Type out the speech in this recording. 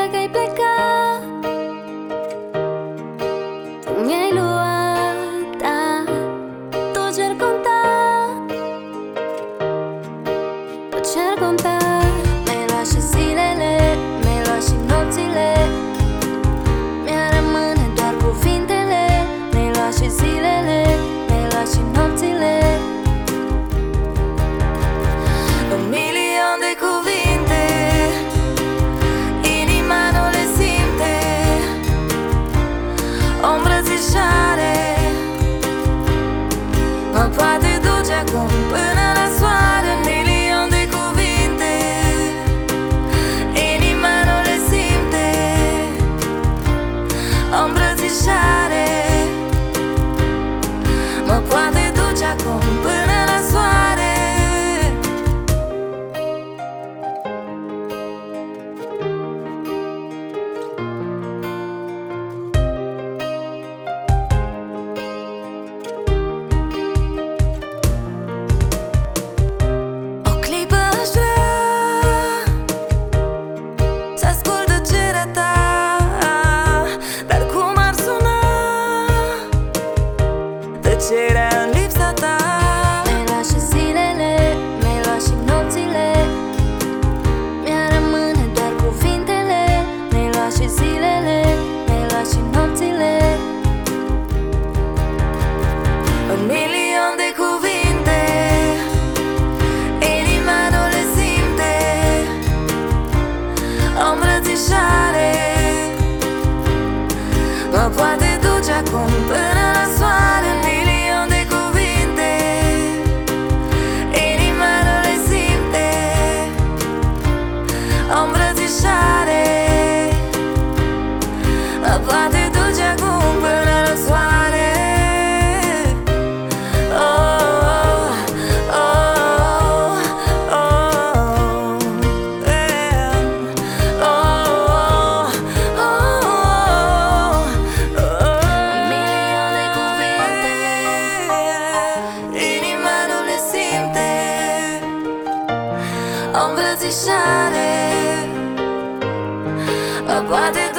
că ai plecat, tu mi-ai luat, da, tot ce-ar conta, tot ce-ar conta. Mi-ai luat și zilele, mi-ai luat și nopțile, mi-ar rămâne doar cuvintele. Mi-ai luat și zilele, mi-ai luat și nopțile, un milion de cuvinte, inima nu le simte. O îmbrățișare mă poate duce acum până la soare. Un milion de cuvinte, inima nu le simte. O îmbrățișare mă poate duce acum până la soare. Tăcerea în lipsa ta. Mi-ai luat și zilele, mi-ai luat și nopțile, mi-ar rămâne doar cuvintele. Mi-ai luat și zilele, mi-ai luat și nopțile, Un milion de cuvinte, inima nu le simte. O îmbrățișare mă poate duce acum până la soare. Un milion de cuvinte, inima nu le simte. O îmbrățișare mă poate duce acum până la soare. Oh, oh, oh, oh, yeah. Oh, oh, oh, un milion de cuvinte, inima nu le simte. O îmbrățișare mă poate